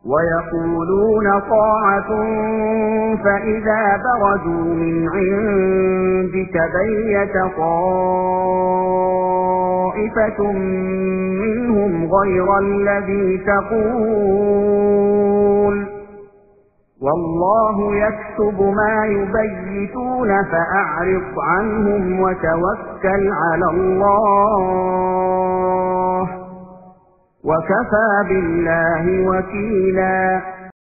ويقولون طاعة فإذا برزوا من عندك بيت طائفة منهم غير الذي تقول والله يكتب ما يبيتون فأعرض عنهم وتوكل على الله وكفى بالله وكيلا.